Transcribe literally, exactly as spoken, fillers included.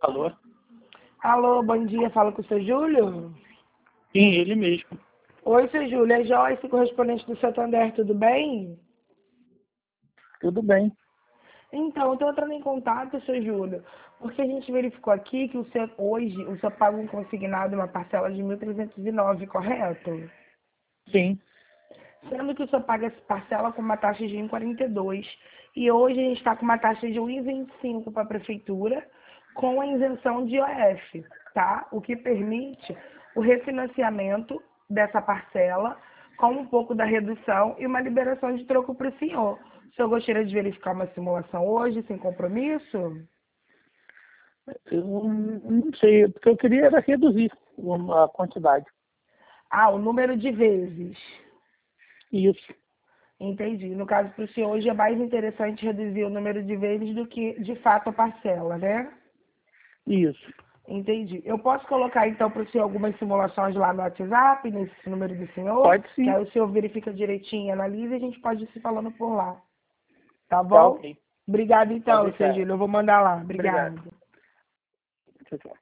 Alô? Alô, bom dia, fala com o seu Júlio? Sim, ele mesmo. Oi, seu Júlio, é Joyce, correspondente do Santander, tudo bem? Tudo bem. Então, eu estou entrando em contato, seu Júlio, porque a gente verificou aqui que o seu, hoje o senhor paga um consignado, uma parcela de mil trezentos e nove, correto? Sim, Sendo que o senhor paga essa parcela com uma taxa de um vírgula quarenta e dois e hoje a gente está com uma taxa de um vírgula vinte e cinco para a prefeitura com a isenção de I O F, tá? O que permite o refinanciamento dessa parcela com um pouco da redução e uma liberação de troco para o senhor. O senhor gostaria de verificar uma simulação hoje, sem compromisso? eu não sei, porque eu queria era reduzir a quantidade. Ah, o número de vezes. Isso, Entendi. No caso, para o senhor, hoje é mais interessante reduzir o número de vezes do que, de fato, a parcela, né? isso. Entendi. Eu posso colocar, então, para o senhor algumas simulações lá no WhatsApp, nesse número do senhor, Pode que sim. aí o senhor verifica direitinho, analisa e a gente pode ir se falando por lá. Tá Tá bom? ok. Obrigada, Pode então, seu deixar. Júlio. Eu vou mandar lá. Obrigado. Obrigada. Tchau, tchau.